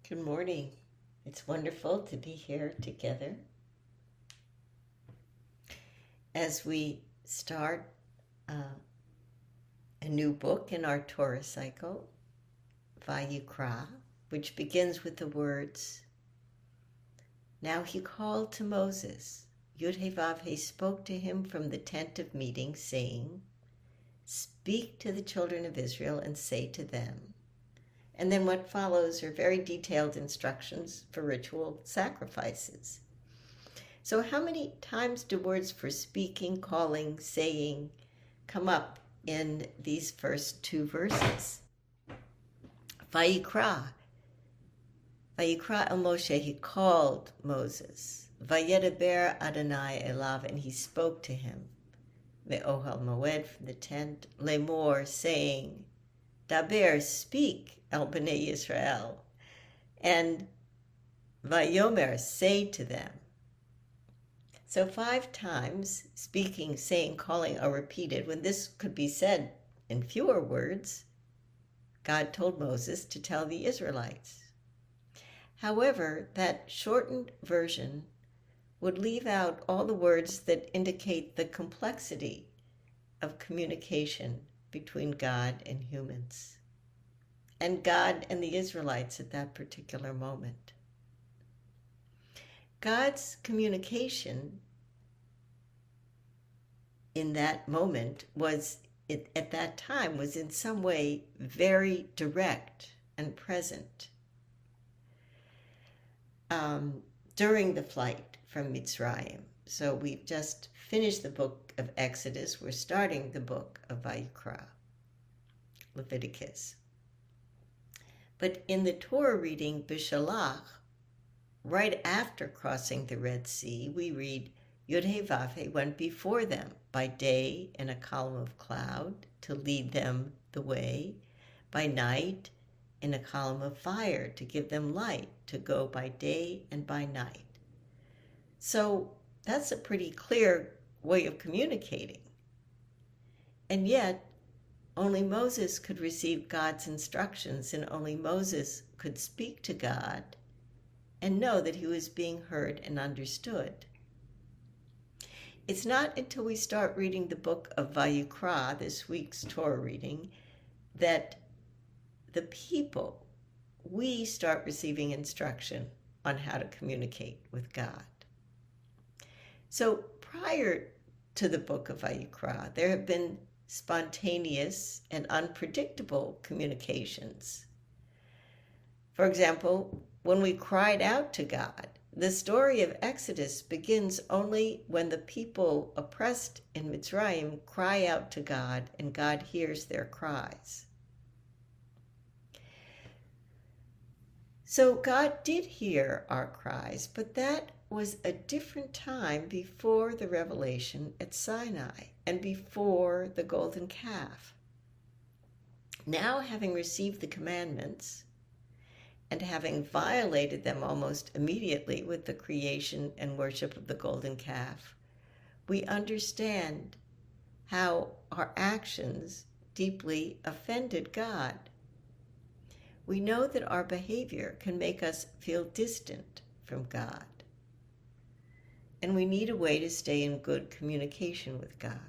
Good morning. It's wonderful to be here together as we start a new book in our Torah cycle, Vayikra, which begins with the words, "Now he called to Moses. Yud-Heh-Vav-Heh spoke to him from the tent of meeting, saying, 'Speak to the children of Israel and say to them.'" And then what follows are very detailed instructions for ritual sacrifices. So how many times do words for speaking, calling, saying come up in these first two verses? Vayikra. Vayikra el Moshe, he called Moses. Vayedaber Adonai elav, and he spoke to him. Me'ohel moed, from the tent. Lemor, saying, Daber, speak, el bnei Yisrael. And Vayomer, say to them. So 5 times speaking, saying, calling are repeated. When this could be said in fewer words, God told Moses to tell the Israelites. However, that shortened version would leave out all the words that indicate the complexity of communication between God and humans, and God and the Israelites at that particular moment. God's communication in that moment at that time was in some way very direct and present. During the flight from Mitzrayim. So we've just finished the book of Exodus. We're starting the book of Vayikra, Leviticus. But in the Torah reading, Bishalach, right after crossing the Red Sea, we read, Yud-Heh-Vav-Heh went before them by day in a column of cloud to lead them the way, by night in a column of fire to give them light, to go by day and by night. So that's a pretty clear way of communicating. And yet, only Moses could receive God's instructions, and only Moses could speak to God and know that he was being heard and understood. It's not until we start reading the book of Vayikra, this week's Torah reading, that the people, we start receiving instruction on how to communicate with God. So prior to the book of Vayikra, there have been spontaneous and unpredictable communications. For example, when we cried out to God, the story of Exodus begins only when the people oppressed in Mitzrayim cry out to God, and God hears their cries. So God did hear our cries, but that was a different time before the revelation at Sinai and before the golden calf. Now, having received the commandments and having violated them almost immediately with the creation and worship of the golden calf, we understand how our actions deeply offended God. We know that our behavior can make us feel distant from God. And we need a way to stay in good communication with God.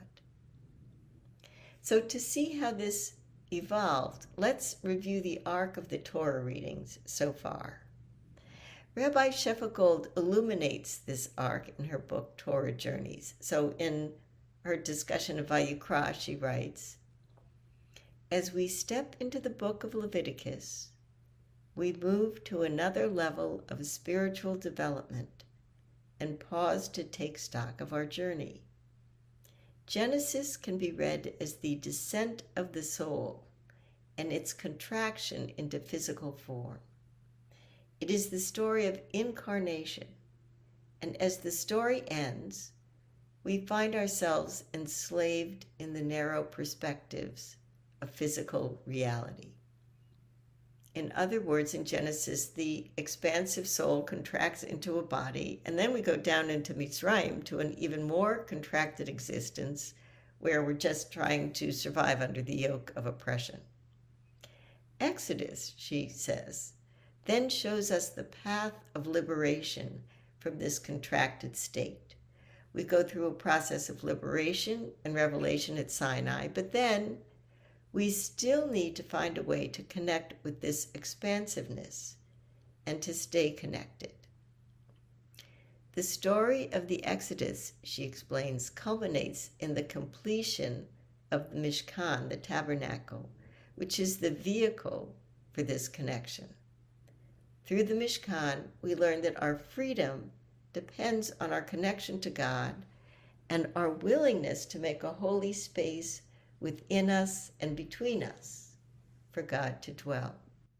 So to see how this evolved, let's review the arc of the Torah readings so far. Rabbi Shefa Gold illuminates this arc in her book, Torah Journeys. So in her discussion of Vayikra, she writes, as we step into the book of Leviticus, we move to another level of spiritual development and pause to take stock of our journey. Genesis can be read as the descent of the soul and its contraction into physical form. It is the story of incarnation, and as the story ends, we find ourselves enslaved in the narrow perspectives of physical reality. In other words, in Genesis, the expansive soul contracts into a body, and then we go down into Mitzrayim to an even more contracted existence where we're just trying to survive under the yoke of oppression. Exodus, she says, then shows us the path of liberation from this contracted state. We go through a process of liberation and revelation at Sinai, but then we still need to find a way to connect with this expansiveness and to stay connected. The story of the Exodus, she explains, culminates in the completion of the Mishkan, the tabernacle, which is the vehicle for this connection. Through the Mishkan, we learn that our freedom depends on our connection to God and our willingness to make a holy space within us and between us for God to dwell.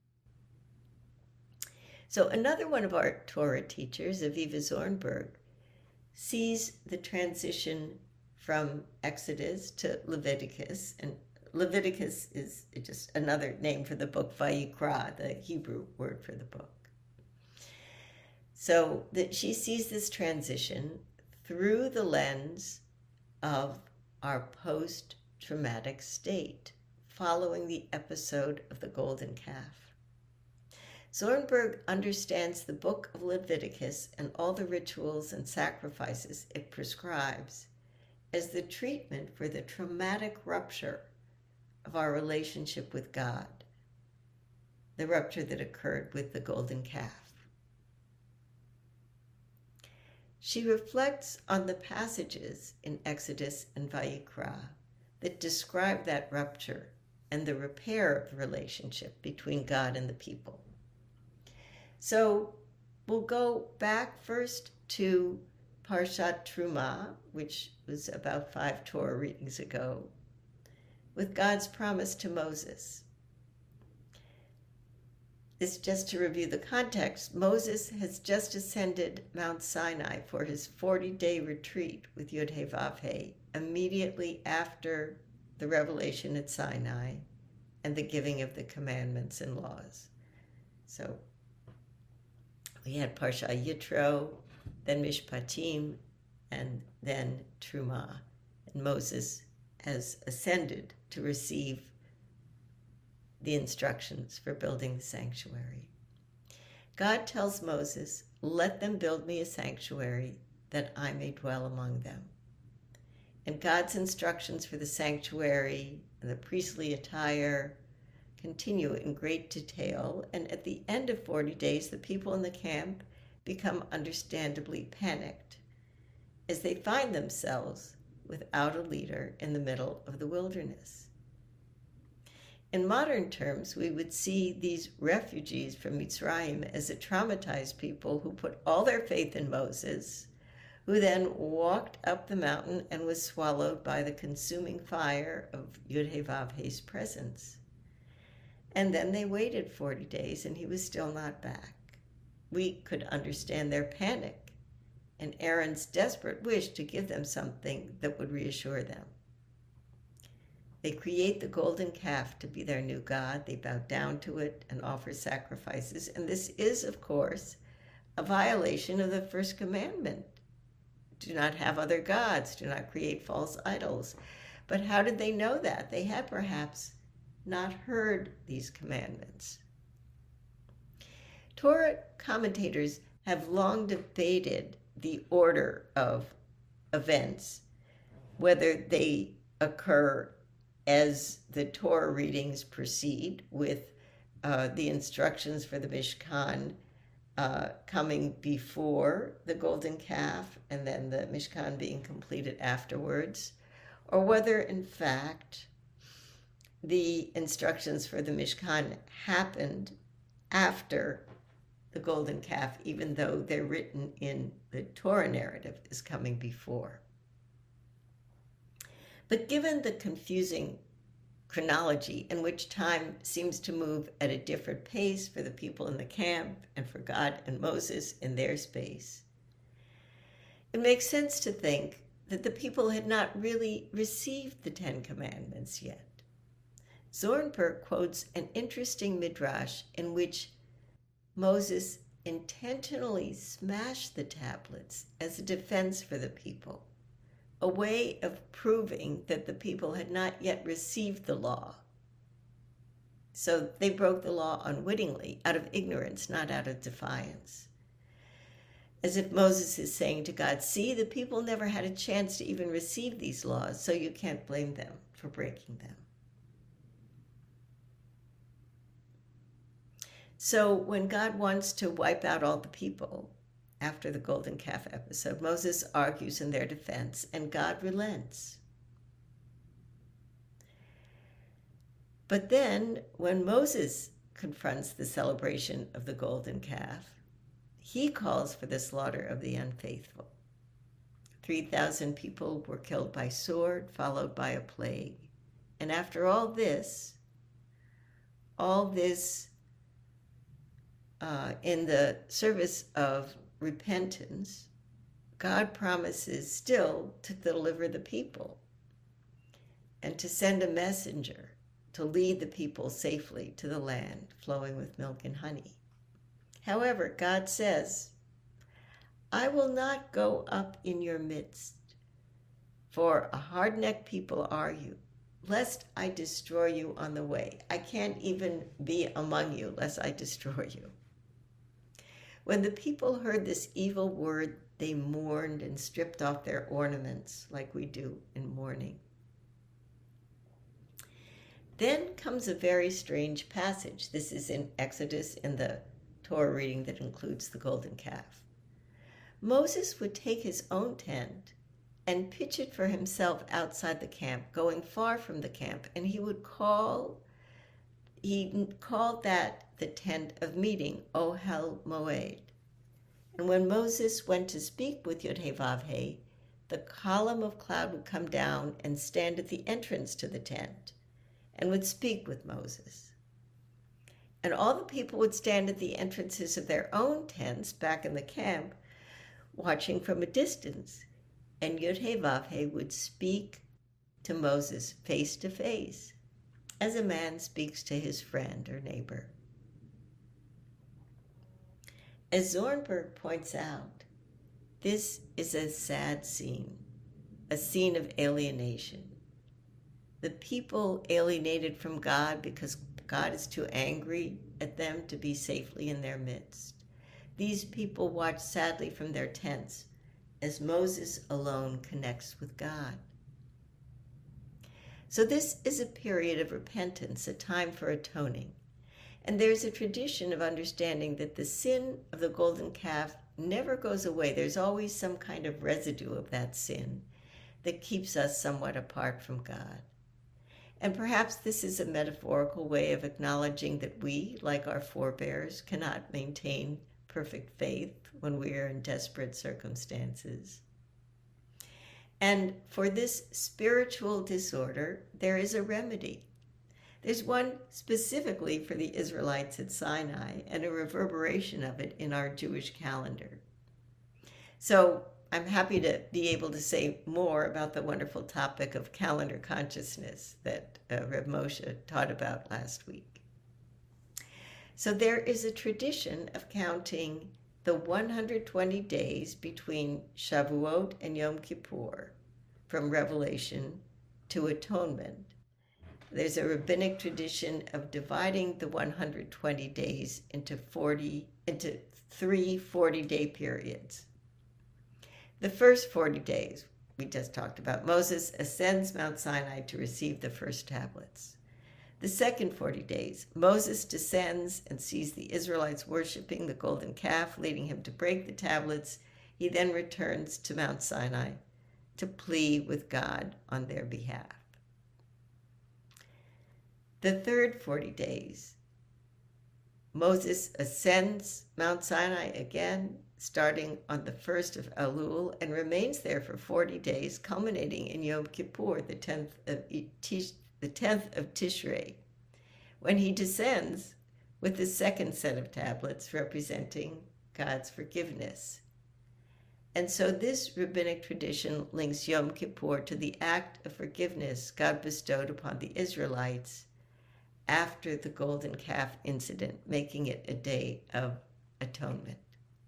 So another one of our Torah teachers, Aviva Zornberg, sees the transition from Exodus to Leviticus, and Leviticus is just another name for the book Vayikra, the Hebrew word for the book. So that she sees this transition through the lens of our post-traumatic state following the episode of the golden calf. Zornberg understands the book of Leviticus and all the rituals and sacrifices it prescribes as the treatment for the traumatic rupture of our relationship with God, the rupture that occurred with the golden calf. She reflects on the passages in Exodus and Vayikra that describe that rupture and the repair of the relationship between God and the people. So we'll go back first to Parshat Truma, which was about 5 Torah readings ago, with God's promise to Moses. This, just to review the context, Moses has just ascended Mount Sinai for his 40-day retreat with Yod-Heh-Vav-Heh, immediately after the revelation at Sinai and the giving of the commandments and laws. So we had Parsha Yitro, then Mishpatim, and then Truma. And Moses has ascended to receive the instructions for building the sanctuary. God tells Moses, "Let them build me a sanctuary that I may dwell among them." And God's instructions for the sanctuary and the priestly attire continue in great detail, and at the end of 40 days, the people in the camp become understandably panicked as they find themselves without a leader in the middle of the wilderness. In modern terms, we would see these refugees from Mitzrayim as a traumatized people who put all their faith in Moses, who then walked up the mountain and was swallowed by the consuming fire of Yod-Heh-Vav-Heh's presence. And then they waited 40 days and he was still not back. We could understand their panic and Aaron's desperate wish to give them something that would reassure them. They create the golden calf to be their new god. They bow down to it and offer sacrifices. And this is, of course, a violation of the first commandment. Do not have other gods. Do not create false idols. But how did they know that? They had perhaps not heard these commandments. Torah commentators have long debated the order of events, whether they occur as the Torah readings proceed, with the instructions for the Mishkan coming before the golden calf and then the Mishkan being completed afterwards, or whether in fact the instructions for the Mishkan happened after the golden calf, even though they're written in the Torah narrative is coming before. But given the confusing chronology in which time seems to move at a different pace for the people in the camp and for God and Moses in their space, it makes sense to think that the people had not really received the 10 Commandments yet. Zornberg quotes an interesting midrash in which Moses intentionally smashed the tablets as a defense for the people, a way of proving that the people had not yet received the law. So they broke the law unwittingly, out of ignorance, not out of defiance. As if Moses is saying to God, see, the people never had a chance to even receive these laws, so you can't blame them for breaking them. So when God wants to wipe out all the people after the golden calf episode, Moses argues in their defense, and God relents. But then, when Moses confronts the celebration of the golden calf, he calls for the slaughter of the unfaithful. 3,000 people were killed by sword, followed by a plague. And after all this in the service of repentance, God promises still to deliver the people and to send a messenger to lead the people safely to the land flowing with milk and honey. However, God says, I will not go up in your midst, for a hard-necked people are you, lest I destroy you on the way. I can't even be among you lest I destroy you. When the people heard this evil word, they mourned and stripped off their ornaments like we do in mourning. Then comes a very strange passage. This is in Exodus, in the Torah reading that includes the golden calf. Moses would take his own tent and pitch it for himself outside the camp, going far from the camp, and he called that the tent of meeting, Ohel Moed. And when Moses went to speak with Yod-Heh-Vav-Heh, the column of cloud would come down and stand at the entrance to the tent and would speak with Moses. And all the people would stand at the entrances of their own tents back in the camp, watching from a distance. And Yod-Heh-Vav-Heh would speak to Moses face to face, as a man speaks to his friend or neighbor. As Zornberg points out, this is a sad scene, a scene of alienation. The people alienated from God because God is too angry at them to be safely in their midst. These people watch sadly from their tents as Moses alone connects with God. So this is a period of repentance, a time for atoning. And there's a tradition of understanding that the sin of the golden calf never goes away. There's always some kind of residue of that sin that keeps us somewhat apart from God. And perhaps this is a metaphorical way of acknowledging that we, like our forebears, cannot maintain perfect faith when we are in desperate circumstances. And for this spiritual disorder, there is a remedy. There's one specifically for the Israelites at Sinai and a reverberation of it in our Jewish calendar. So I'm happy to be able to say more about the wonderful topic of calendar consciousness that Reb Moshe taught about last week. So there is a tradition of counting the 120 days between Shavuot and Yom Kippur, from Revelation to Atonement. There's a rabbinic tradition of dividing the 120 days into three 40-day periods. The first 40 days, we just talked about, Moses ascends Mount Sinai to receive the first tablets. The second 40 days, Moses descends and sees the Israelites worshiping the golden calf, leading him to break the tablets. He then returns to Mount Sinai to plead with God on their behalf. The third 40 days, Moses ascends Mount Sinai again, starting on the 1st of Elul, and remains there for 40 days, culminating in Yom Kippur, the 10th of Tishrei, when he descends with the second set of tablets representing God's forgiveness. And so this rabbinic tradition links Yom Kippur to the act of forgiveness God bestowed upon the Israelites after the golden calf incident, making it a day of atonement.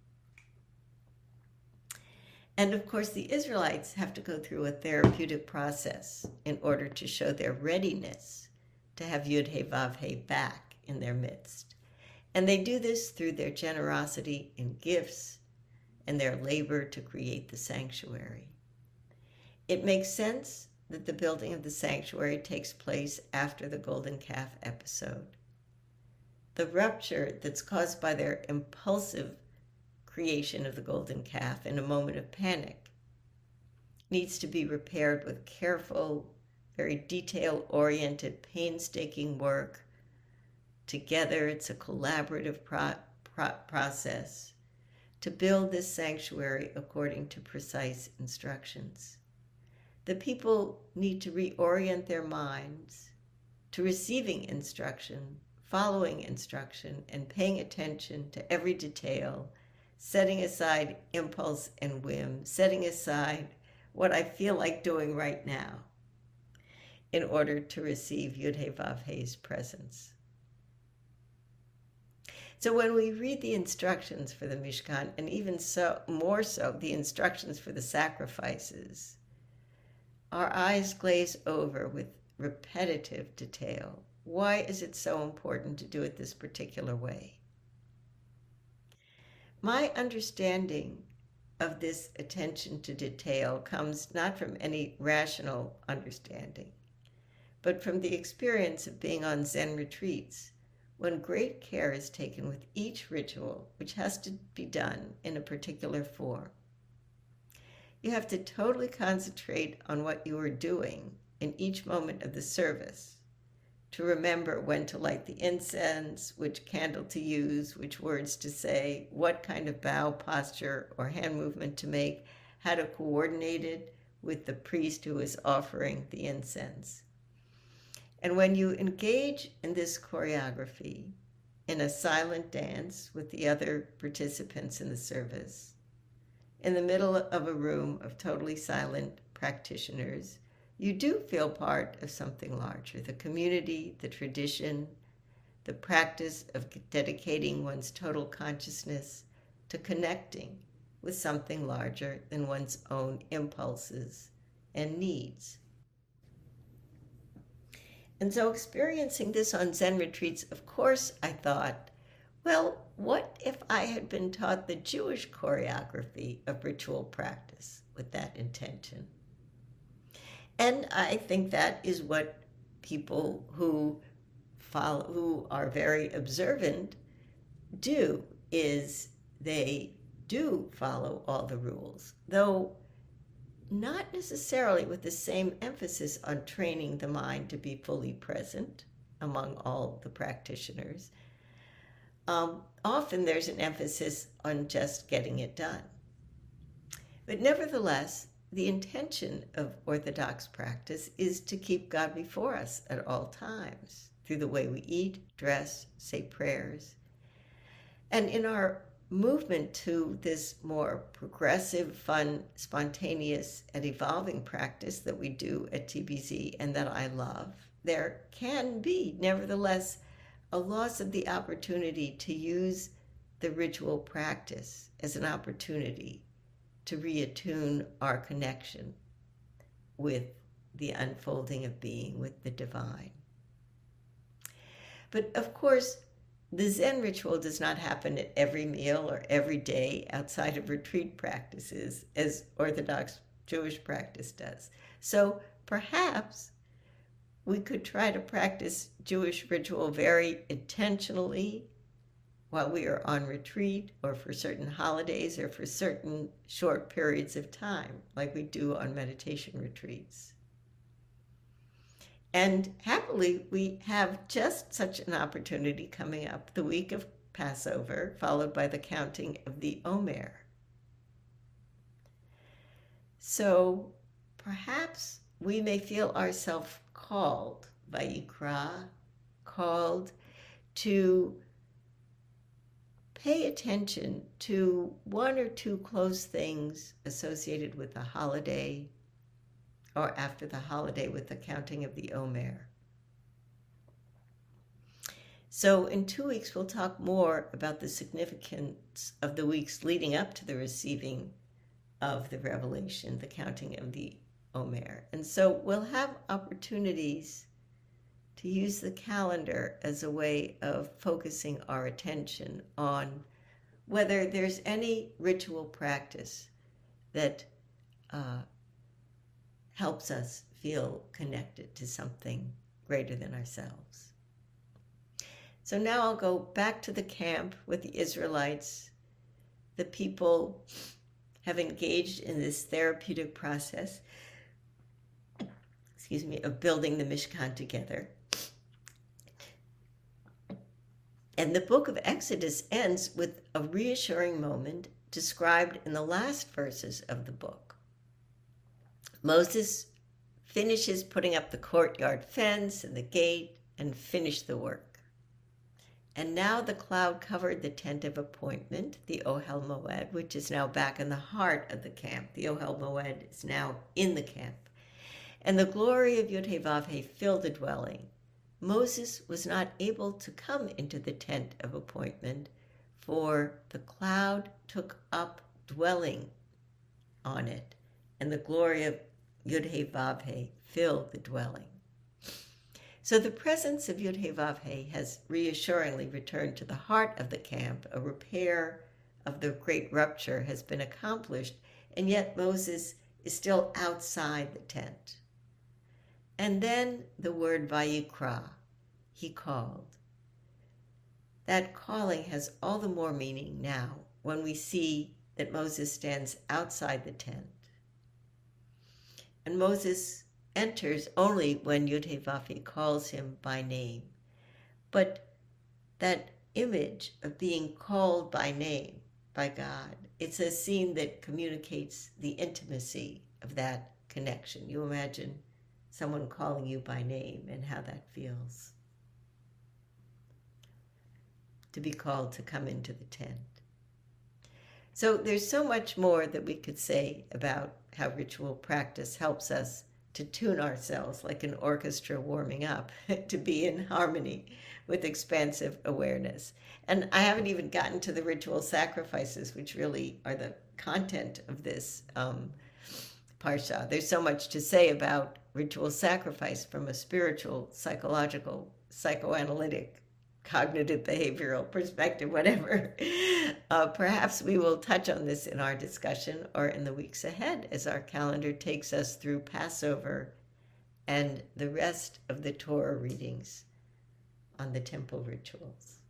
And of course, the Israelites have to go through a therapeutic process in order to show their readiness to have Yud-Heh-Vav-Heh back in their midst. And they do this through their generosity in gifts and their labor to create the sanctuary. It makes sense that the building of the sanctuary takes place after the golden calf episode. The rupture that's caused by their impulsive creation of the golden calf in a moment of panic needs to be repaired with careful, very detail-oriented, painstaking work. Together, it's a collaborative process to build this sanctuary according to precise instructions. The people need to reorient their minds to receiving instruction, following instruction, and paying attention to every detail, setting aside impulse and whim, setting aside what I feel like doing right now in order to receive Yud-Heh-Vav-Heh's presence. So when we read the instructions for the Mishkan, and even so, more so, the instructions for the sacrifices, our eyes glaze over with repetitive detail. Why is it so important to do it this particular way? My understanding of this attention to detail comes not from any rational understanding, but from the experience of being on Zen retreats, when great care is taken with each ritual, which has to be done in a particular form. You have to totally concentrate on what you are doing in each moment of the service, to remember when to light the incense, which candle to use, which words to say, what kind of bow posture or hand movement to make, how to coordinate it with the priest who is offering the incense. And when you engage in this choreography in a silent dance with the other participants in the service, in the middle of a room of totally silent practitioners, you do feel part of something larger, the community, the tradition, the practice of dedicating one's total consciousness to connecting with something larger than one's own impulses and needs. And so experiencing this on Zen retreats, of course, I thought, well, what if I had been taught the Jewish choreography of ritual practice with that intention? And I think that is what people who are very observant do, is they do follow all the rules, though not necessarily with the same emphasis on training the mind to be fully present among all the practitioners. Often there's an emphasis on just getting it done. But nevertheless, the intention of Orthodox practice is to keep God before us at all times, through the way we eat, dress, say prayers. And in our movement to this more progressive, fun, spontaneous, and evolving practice that we do at TBZ and that I love, there can be, nevertheless, a loss of the opportunity to use the ritual practice as an opportunity to reattune our connection with the unfolding of being, with the divine. But of course, the Zen ritual does not happen at every meal or every day outside of retreat practices, as Orthodox Jewish practice does. So perhaps we could try to practice Jewish ritual very intentionally while we are on retreat, or for certain holidays, or for certain short periods of time, like we do on meditation retreats. And happily, we have just such an opportunity coming up the week of Passover, followed by the counting of the Omer. So perhaps we may feel ourselves called, Vayikra, called to pay attention to one or two close things associated with the holiday, or after the holiday with the counting of the Omer. So in 2 weeks, we'll talk more about the significance of the weeks leading up to the receiving of the revelation, the counting of the Omer. And so we'll have opportunities to use the calendar as a way of focusing our attention on whether there's any ritual practice that helps us feel connected to something greater than ourselves. So now I'll go back to the camp with the Israelites. The people have engaged in this therapeutic process, of building the Mishkan together. And the book of Exodus ends with a reassuring moment described in the last verses of the book. Moses finishes putting up the courtyard fence and the gate and finished the work. And now the cloud covered the tent of appointment, the Ohel Moed, which is now back in the heart of the camp. The Ohel Moed is now in the camp. And the glory of Yod-Heh-Vav-Heh filled the dwelling. Moses was not able to come into the tent of appointment, for the cloud took up dwelling on it, and the glory of Yod-Heh-Vav-Heh filled the dwelling. So the presence of Yod-Heh-Vav-Heh has reassuringly returned to the heart of the camp. A repair of the great rupture has been accomplished, and yet Moses is still outside the tent. And then the word Vayikra, he called. That calling has all the more meaning now when we see that Moses stands outside the tent. And Moses enters only when Yod-Heh-Vav-Heh calls him by name. But that image of being called by name by God, it's a scene that communicates the intimacy of that connection. You imagine someone calling you by name and how that feels. To be called to come into the tent. So there's so much more that we could say about how ritual practice helps us to tune ourselves like an orchestra warming up, to be in harmony with expansive awareness. And I haven't even gotten to the ritual sacrifices, which really are the content of this Parsha. There's so much to say about ritual sacrifice from a spiritual, psychological, psychoanalytic, cognitive behavioral perspective, whatever. Perhaps we will touch on this in our discussion or in the weeks ahead as our calendar takes us through Passover and the rest of the Torah readings on the temple rituals.